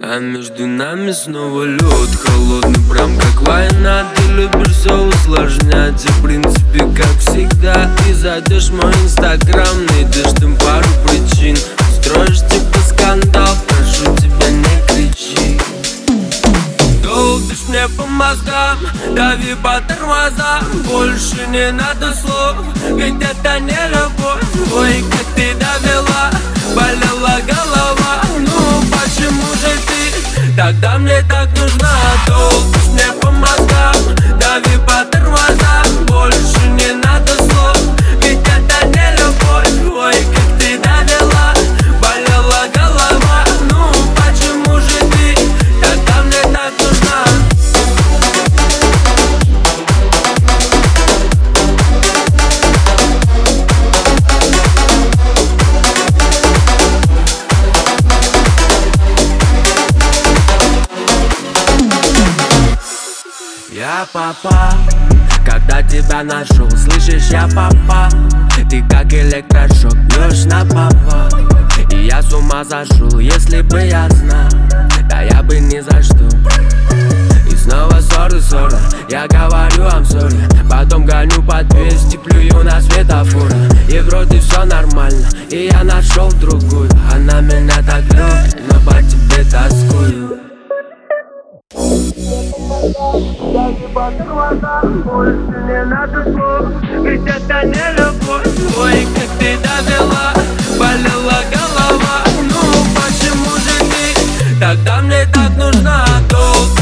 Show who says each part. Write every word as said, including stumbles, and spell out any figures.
Speaker 1: А между нами снова лед холодный, прям как война. Ты любишь все усложнять, и в принципе как всегда. Ты зайдешь в мой инстаграм, найдешь там пару причин, устроишь типа скандал, прошу тебя не кричи. Долбишь мне по мозгам, дави по тормозам. Больше не надо слов, ведь это не любовь. Ой, как ты довела, болела голова. Ну почему же ты тогда мне так нужна? Долбишь мне по мозгам, дави по тормозам. Больше не надо слов, ведь это не любовь. Ой, как ты довела, болела голова. Ну почему же ты тогда мне так нужна? Я попал, когда тебя нашел, слышишь, я попал. Ты как электрошок, бьешь на повал. И я с ума зашел, если бы я знал, да я бы ни за что. И снова ссоры, ссоры, я говорю I'm sorry. Потом гоню по двести, плюю на светофор. И вроде все нормально, и я нашел другую. Она меня так любит, но по тебе тоскую. Дави по тормозам, больше не надо слов, ведь это не любовь. Ой, как ты довела, болела голова. Ну почему же ты тогда мне так нужна? Долго